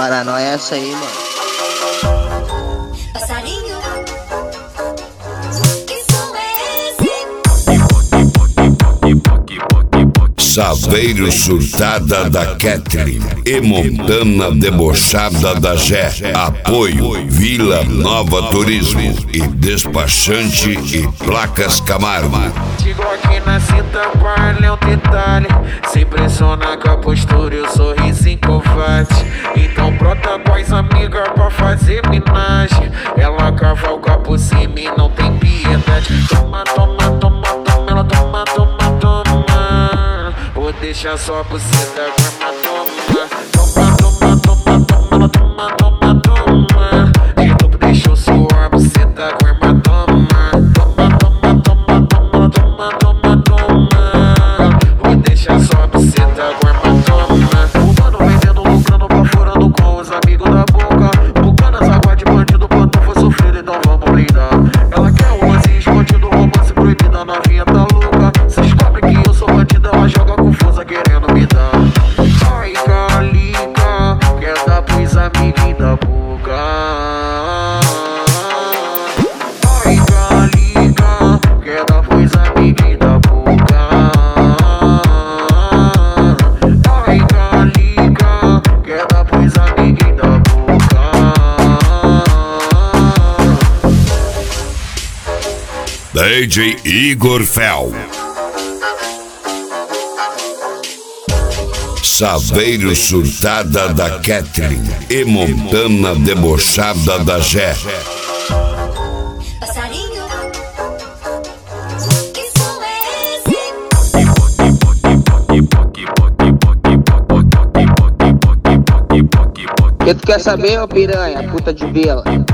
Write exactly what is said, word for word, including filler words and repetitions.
paranoia é essa aí, mano? Passarinho, que som é esse? Saveiro surtada da Kathleen e Montana debochada da Jé. Apoio Vila Nova Turismo e Despachante e Placas Camargo. Digo aqui na cinta, vale um detalhe. Se impressiona com a postura e o sorriso covarde. Então brota com as amigas pra fazer minagem. Ela cavalga por cima e não tem piedade. Toma, toma, toma, toma, ela toma, toma, toma. Vou deixar só por cima, grama, toma. Toma, toma, toma, toma, ela toma, toma, toma. De novo deixou suar por cima, grama, toma. Toma, toma, toma, toma, ela toma, toma, toma. Vou deixar só por cima, grama, toma. Fumando, vendendo, lucrando, baforando com os amigos da boca. Bucanas, água de bandido, quanto foi sofrido, então vamos brindar. Ela quer o lance escondido, romance proibida, novinha tá louca. Se descobre que eu sou bandida, ela joga confusa querendo me dar. Ai, calica, quer dar pros amiguinhos da boca. Ai, calica, quer dar pros amiguinhos da boca. Ai, calica, quer dar pros amiguinhos da boca. D J Igor Fel. Saveiro surtada da Kathleen e Montana debochada da Jé. Passarinho, que som é esse? O que tu quer saber, ô piranha, puta de vila?